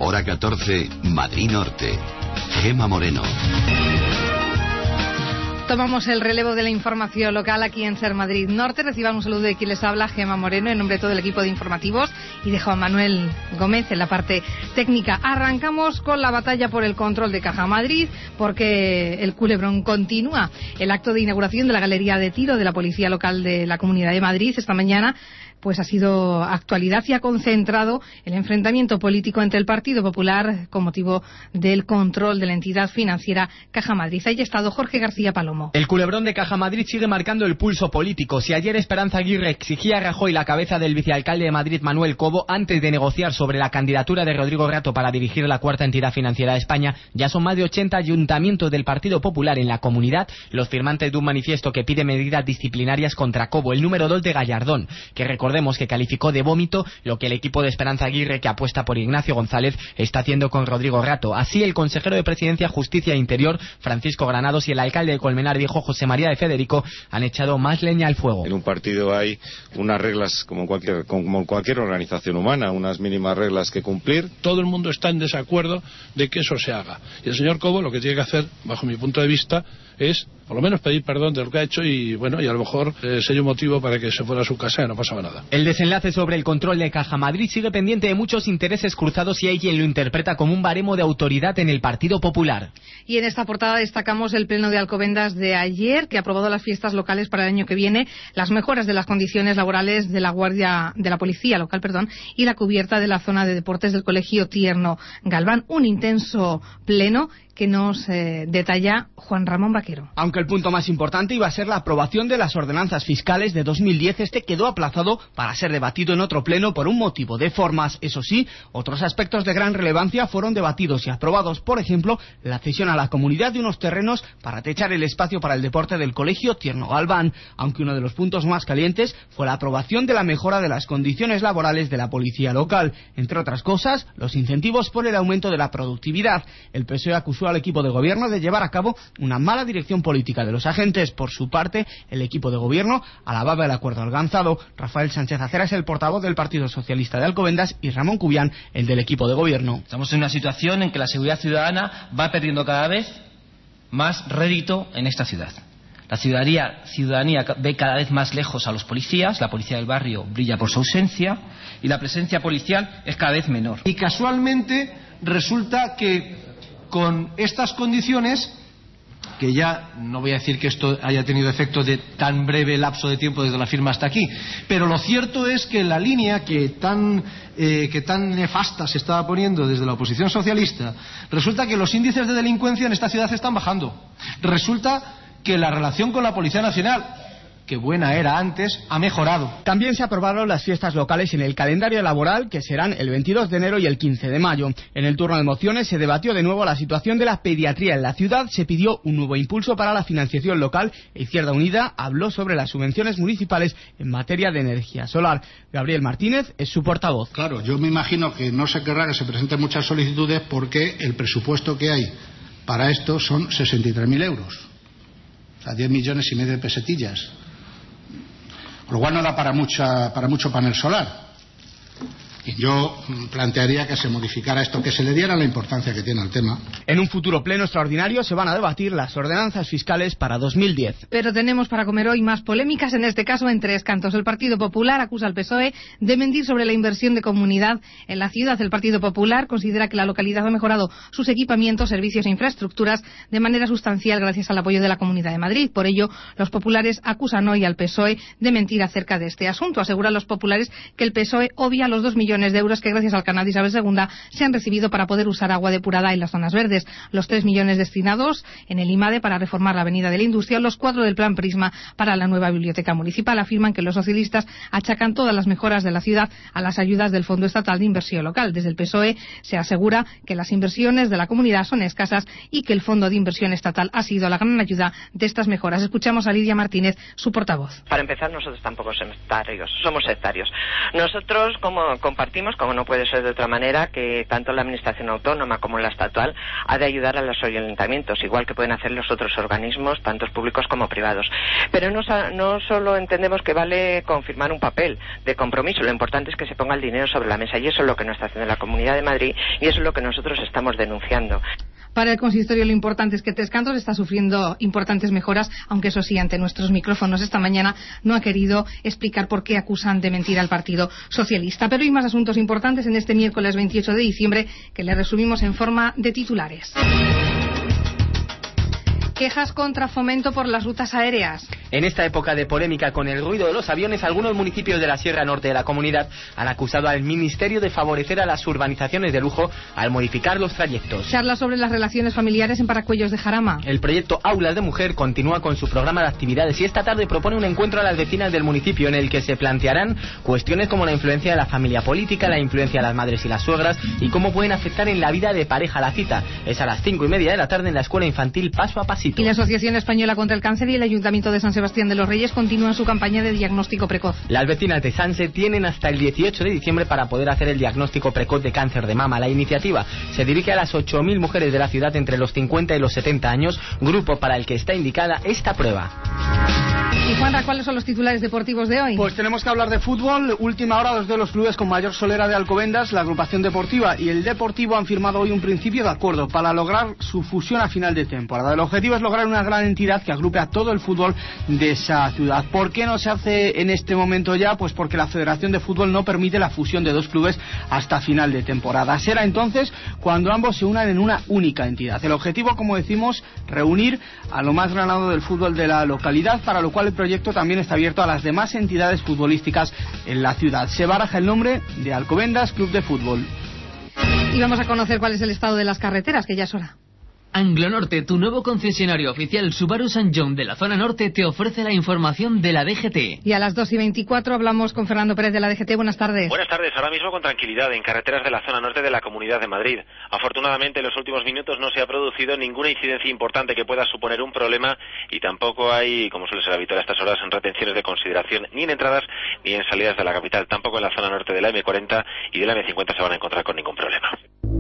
Hora 14, Madrid Norte. Gema Moreno. Tomamos el relevo de la información local aquí en Ser Madrid Norte. Reciban un saludo de quien les habla, Gema Moreno, en nombre de todo el equipo de informativos y de Juan Manuel Gómez en la parte técnica. Arrancamos con la batalla por el control de Caja Madrid, porque el culebrón continúa. El acto de inauguración de la galería de tiro de la Policía Local de la Comunidad de Madrid esta mañana pues ha sido actualidad y ha concentrado el enfrentamiento político entre el Partido Popular con motivo del control de la entidad financiera Caja Madrid. Ahí ha estado Jorge García Palomo. El culebrón de Caja Madrid sigue marcando el pulso político. Si ayer Esperanza Aguirre exigía a Rajoy la cabeza del vicealcalde de Madrid, Manuel Cobo, antes de negociar sobre la candidatura de Rodrigo Rato para dirigir la cuarta entidad financiera de España, ya son más de 80 ayuntamientos del Partido Popular en la comunidad los firmantes de un manifiesto que pide medidas disciplinarias contra Cobo, el número 2 de Gallardón, que recordemos que calificó de vómito lo que el equipo de Esperanza Aguirre, que apuesta por Ignacio González, está haciendo con Rodrigo Rato. Así, el consejero de Presidencia, Justicia e Interior, Francisco Granados, y el alcalde de Colmenar Viejo, José María de Federico, han echado más leña al fuego. En un partido hay unas reglas como cualquier organización humana, unas mínimas reglas que cumplir. Todo el mundo está en desacuerdo de que eso se haga. Y el señor Cobo lo que tiene que hacer, bajo mi punto de vista, es por lo menos pedir perdón de lo que ha hecho y bueno, y a lo mejor sería un motivo para que se fuera a su casa y no pasaba nada. El desenlace sobre el control de Caja Madrid sigue pendiente de muchos intereses cruzados y hay quien lo interpreta como un baremo de autoridad en el Partido Popular. Y en esta portada destacamos el pleno de Alcobendas de ayer, que ha aprobado las fiestas locales para el año que viene, las mejoras de las condiciones laborales de la policía local, y la cubierta de la zona de deportes del Colegio Tierno Galván. Un intenso pleno que nos detalla Juan Ramón Vaquero. Aunque el punto más importante iba a ser la aprobación de las ordenanzas fiscales de 2010, este quedó aplazado para ser debatido en otro pleno por un motivo de formas. Eso sí, otros aspectos de gran relevancia fueron debatidos y aprobados. Por ejemplo, la cesión a la comunidad de unos terrenos para techar el espacio para el deporte del Colegio Tierno Galván, aunque uno de los puntos más calientes fue la aprobación de la mejora de las condiciones laborales de la policía local. Entre otras cosas, los incentivos por el aumento de la productividad. El PSOE acusó al equipo de gobierno de llevar a cabo una mala dirección política de los agentes. Por su parte, el equipo de gobierno alababa el acuerdo alcanzado. Rafael Sánchez Acera es el portavoz del Partido Socialista de Alcobendas y Ramón Cubián, el del equipo de gobierno. Estamos en una situación en que la seguridad ciudadana va perdiendo cada vez más rédito en esta ciudad. La ciudadanía ve cada vez más lejos a los policías, la policía del barrio brilla por su ausencia y la presencia policial es cada vez menor. Y casualmente resulta que con estas condiciones, que ya no voy a decir que esto haya tenido efecto de tan breve lapso de tiempo desde la firma hasta aquí, pero lo cierto es que la línea que tan nefasta se estaba poniendo desde la oposición socialista, resulta que los índices de delincuencia en esta ciudad están bajando. Resulta que la relación con la Policía Nacional, que buena era antes, ha mejorado. También se aprobaron las fiestas locales en el calendario laboral, que serán el 22 de enero y el 15 de mayo. En el turno de mociones se debatió de nuevo la situación de la pediatría en la ciudad, se pidió un nuevo impulso para la financiación local e Izquierda Unida habló sobre las subvenciones municipales en materia de energía solar. Gabriel Martínez es su portavoz. Claro, yo me imagino que no se querrá que se presenten muchas solicitudes porque el presupuesto que hay para esto son 63.000 euros. O sea, 10,5 millones de pesetillas. Lo cual no da para mucho panel solar. Y yo plantearía que se modificara esto, que se le diera la importancia que tiene al tema. En un futuro pleno extraordinario se van a debatir las ordenanzas fiscales para 2010. Pero tenemos para comer hoy más polémicas, en este caso en tres cantos. El Partido Popular acusa al PSOE de mentir sobre la inversión de comunidad en la ciudad. El Partido Popular considera que la localidad ha mejorado sus equipamientos, servicios e infraestructuras de manera sustancial gracias al apoyo de la Comunidad de Madrid. Por ello, los populares acusan hoy al PSOE de mentir acerca de este asunto. Aseguran los populares que el PSOE obvia los 2 millones de euros que gracias al canal de Isabel II se han recibido para poder usar agua depurada en las zonas verdes, los 3 millones destinados en el IMADE para reformar la Avenida de la Industria, los 4 del Plan Prisma para la nueva biblioteca municipal. Afirman que los socialistas achacan todas las mejoras de la ciudad a las ayudas del Fondo Estatal de Inversión Local. Desde el PSOE se asegura que las inversiones de la comunidad son escasas y que el Fondo de Inversión Estatal ha sido la gran ayuda de estas mejoras. Escuchamos a Lidia Martínez, su portavoz. Para empezar, nosotros tampoco somos sectarios. Nosotros, como compartimos, como no puede ser de otra manera, que tanto la administración autónoma como la estatal ha de ayudar a los ayuntamientos, igual que pueden hacer los otros organismos, tanto públicos como privados. Pero no solo entendemos que vale confirmar un papel de compromiso, lo importante es que se ponga el dinero sobre la mesa, y eso es lo que no está haciendo la Comunidad de Madrid, y eso es lo que nosotros estamos denunciando. Para el consistorio lo importante es que Tres Cantos está sufriendo importantes mejoras, aunque eso sí, ante nuestros micrófonos esta mañana no ha querido explicar por qué acusan de mentir al Partido Socialista. Pero hay más asuntos importantes en este miércoles 28 de diciembre que le resumimos en forma de titulares. Quejas contra Fomento por las rutas aéreas. En esta época de polémica con el ruido de los aviones, algunos municipios de la Sierra Norte de la comunidad han acusado al Ministerio de favorecer a las urbanizaciones de lujo al modificar los trayectos. Charla sobre las relaciones familiares en Paracuellos de Jarama. El proyecto Aulas de Mujer continúa con su programa de actividades y esta tarde propone un encuentro a las vecinas del municipio en el que se plantearán cuestiones como la influencia de la familia política, la influencia de las madres y las suegras y cómo pueden afectar en la vida de pareja. La cita es a las 5:30 de la tarde en la escuela infantil Paso a Pasito. Y la Asociación Española contra el Cáncer y el Ayuntamiento de San Sebastián de los Reyes continúan su campaña de diagnóstico precoz. Las vecinas de Sanse tienen hasta el 18 de diciembre para poder hacer el diagnóstico precoz de cáncer de mama. La iniciativa se dirige a las 8.000 mujeres de la ciudad entre los 50 y los 70 años, grupo para el que está indicada esta prueba. Y Juanra, ¿cuáles son los titulares deportivos de hoy? Pues tenemos que hablar de fútbol. Última hora, dos de los clubes con mayor solera de Alcobendas, la agrupación deportiva y el Deportivo, han firmado hoy un principio de acuerdo para lograr su fusión a final de temporada. El objetivo es lograr una gran entidad que agrupe a todo el fútbol de esa ciudad. ¿Por qué no se hace en este momento ya? Pues porque la Federación de Fútbol no permite la fusión de dos clubes hasta final de temporada. Será entonces cuando ambos se unan en una única entidad. El objetivo, como decimos, reunir a lo más granado del fútbol de la localidad, para lo cual el proyecto también está abierto a las demás entidades futbolísticas en la ciudad. Se baraja el nombre de Alcobendas Club de Fútbol. Y vamos a conocer cuál es el estado de las carreteras, que ya es hora. Anglonorte, tu nuevo concesionario oficial Subaru St. John de la zona norte, te ofrece la información de la DGT. Y a las 2:24 hablamos con Fernando Pérez de la DGT. Buenas tardes. Buenas tardes. Ahora mismo con tranquilidad en carreteras de la zona norte de la Comunidad de Madrid. Afortunadamente en los últimos minutos no se ha producido ninguna incidencia importante que pueda suponer un problema y tampoco hay, como suele ser habitual a estas horas, retenciones de consideración ni en entradas ni en salidas de la capital. Tampoco en la zona norte de la M40 y de la M50 se van a encontrar con ningún problema.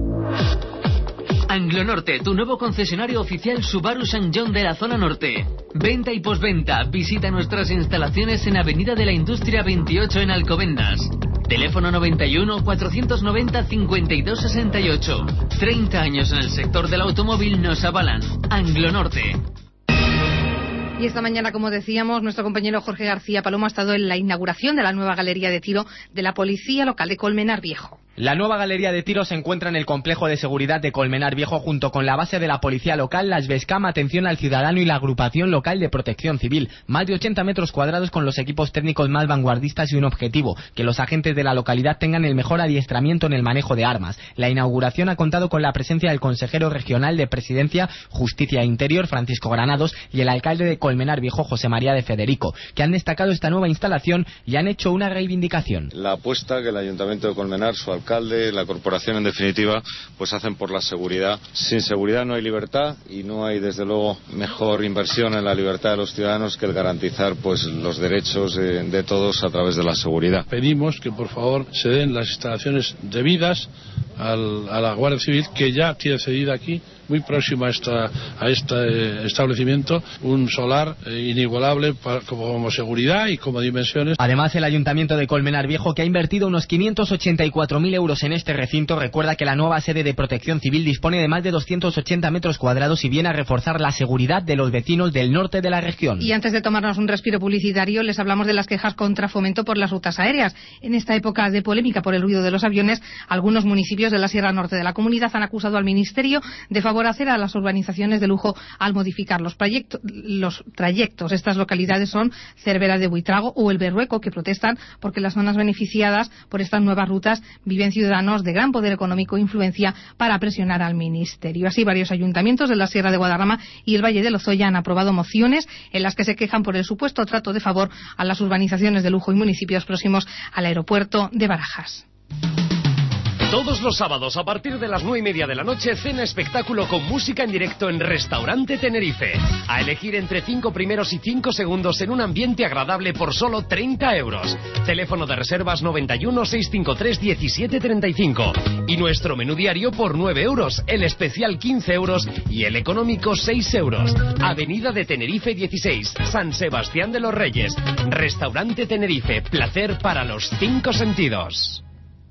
Anglonorte, tu nuevo concesionario oficial Subaru St. John de la zona norte. Venta y postventa. Visita nuestras instalaciones en Avenida de la Industria 28 en Alcobendas. Teléfono 91 490 5268. 30 años en el sector del automóvil nos avalan. Anglonorte. Y esta mañana, como decíamos, nuestro compañero Jorge García Palomo ha estado en la inauguración de la nueva galería de tiro de la Policía Local de Colmenar Viejo. La nueva galería de tiro se encuentra en el complejo de seguridad de Colmenar Viejo junto con la base de la Policía Local, las Vescam, Atención al Ciudadano y la Agrupación Local de Protección Civil. Más de 80 metros cuadrados con los equipos técnicos más vanguardistas y un objetivo, que los agentes de la localidad tengan el mejor adiestramiento en el manejo de armas. La inauguración ha contado con la presencia del consejero regional de Presidencia, Justicia e Interior, Francisco Granados, y el alcalde de Colmenar Viejo, José María de Federico, que han destacado esta nueva instalación y han hecho una reivindicación. La apuesta que el Ayuntamiento de Colmenar, su alcalde, la corporación en definitiva, pues hacen por la seguridad. Sin seguridad no hay libertad y no hay desde luego mejor inversión en la libertad de los ciudadanos que el garantizar pues los derechos de todos a través de la seguridad. Pedimos que por favor se den las instalaciones debidas a la Guardia Civil, que ya tiene cedida aquí, muy próximo a este establecimiento, un solar inigualable como seguridad y como dimensiones. Además, el Ayuntamiento de Colmenar Viejo, que ha invertido unos 584.000 euros en este recinto, recuerda que la nueva sede de Protección Civil dispone de más de 280 metros cuadrados y viene a reforzar la seguridad de los vecinos del norte de la región. Y antes de tomarnos un respiro publicitario, les hablamos de las quejas contra Fomento por las rutas aéreas. En esta época de polémica por el ruido de los aviones, algunos municipios de la Sierra Norte de la comunidad han acusado al Ministerio de favorecer a las urbanizaciones de lujo al modificar los trayectos. Estas localidades son Cervera de Buitrago o El Berrueco, que protestan porque las zonas beneficiadas por estas nuevas rutas viven ciudadanos de gran poder económico e influencia para presionar al Ministerio. Así, varios ayuntamientos de la Sierra de Guadarrama y el Valle de Lozoya han aprobado mociones en las que se quejan por el supuesto trato de favor a las urbanizaciones de lujo y municipios próximos al aeropuerto de Barajas. Todos los sábados a partir de las 9:30 de la noche, cena espectáculo con música en directo en Restaurante Tenerife. A elegir entre 5 primeros y 5 segundos en un ambiente agradable por solo 30 euros. Teléfono de reservas 91 653 1735. Y nuestro menú diario por 9 euros, el especial 15 euros y el económico 6 euros. Avenida de Tenerife 16, San Sebastián de los Reyes. Restaurante Tenerife, placer para los 5 sentidos.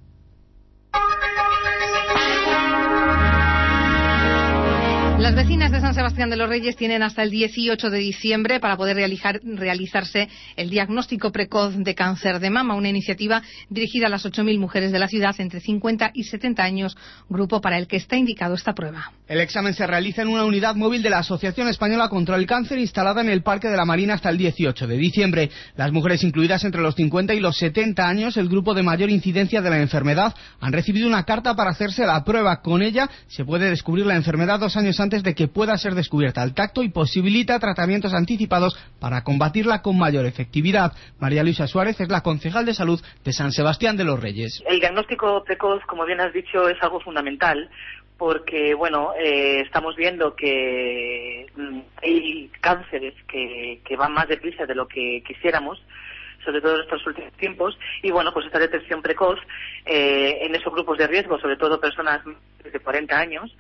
Las vecinas de San Sebastián de los Reyes tienen hasta el 18 de diciembre para poder realizarse el diagnóstico precoz de cáncer de mama, una iniciativa dirigida a las 8.000 mujeres de la ciudad entre 50 y 70 años, grupo para el que está indicado esta prueba. El examen se realiza en una unidad móvil de la Asociación Española contra el Cáncer instalada en el Parque de la Marina hasta el 18 de diciembre. Las mujeres incluidas entre los 50 y los 70 años, el grupo de mayor incidencia de la enfermedad, han recibido una carta para hacerse la prueba. Con ella se puede descubrir la enfermedad 2 años antes de que pueda ser descubierta al tacto y posibilita tratamientos anticipados para combatirla con mayor efectividad. María Luisa Suárez es la concejal de salud de San Sebastián de los Reyes. El diagnóstico precoz, como bien has dicho, es algo fundamental porque, estamos viendo que hay cánceres que van más deprisa de lo que quisiéramos, sobre todo en estos últimos tiempos, y esta detección precoz en esos grupos de riesgo, sobre todo personas de 40 años,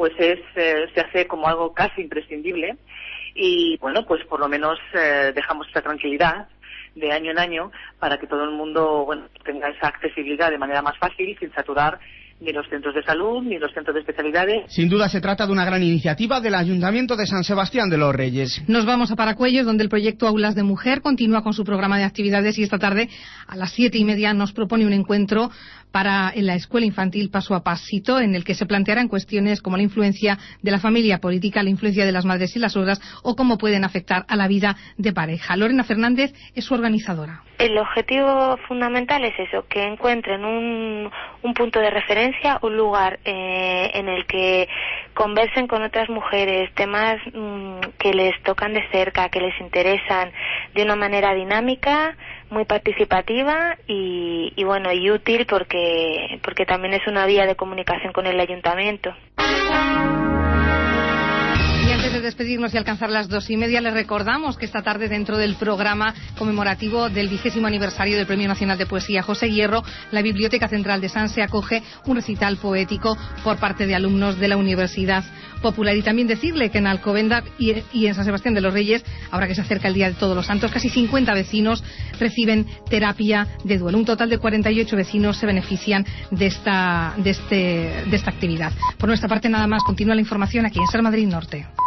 se hace como algo casi imprescindible y por lo menos dejamos esa tranquilidad de año en año para que todo el mundo tenga esa accesibilidad de manera más fácil, sin saturar ni los centros de salud, ni los centros de especialidades. Sin duda se trata de una gran iniciativa del Ayuntamiento de San Sebastián de los Reyes. Nos vamos a Paracuellos, donde el proyecto Aulas de Mujer continúa con su programa de actividades y esta tarde a las 7:30 nos propone un encuentro en la escuela infantil Paso a Pasito, en el que se plantearán cuestiones como la influencia de la familia política, la influencia de las madres y las suegras o cómo pueden afectar a la vida de pareja. Lorena Fernández es su organizadora. El objetivo fundamental es eso, que encuentren un punto de referencia, un lugar en el que conversen con otras mujeres, temas que les tocan de cerca, que les interesan de una manera dinámica, muy participativa y útil porque también es una vía de comunicación con el ayuntamiento. Y antes de despedirnos y alcanzar las 2:30, les recordamos que esta tarde, dentro del programa conmemorativo del 20º aniversario del Premio Nacional de Poesía José Hierro, la Biblioteca Central de Sanse acoge un recital poético por parte de alumnos de la Universidad Popular. Y también decirle que en Alcobendas y en San Sebastián de los Reyes, ahora que se acerca el Día de Todos los Santos, casi 50 vecinos reciben terapia de duelo. Un total de 48 vecinos se benefician de esta actividad. Por nuestra parte, nada más. Continúa la información aquí en Ser Madrid Norte.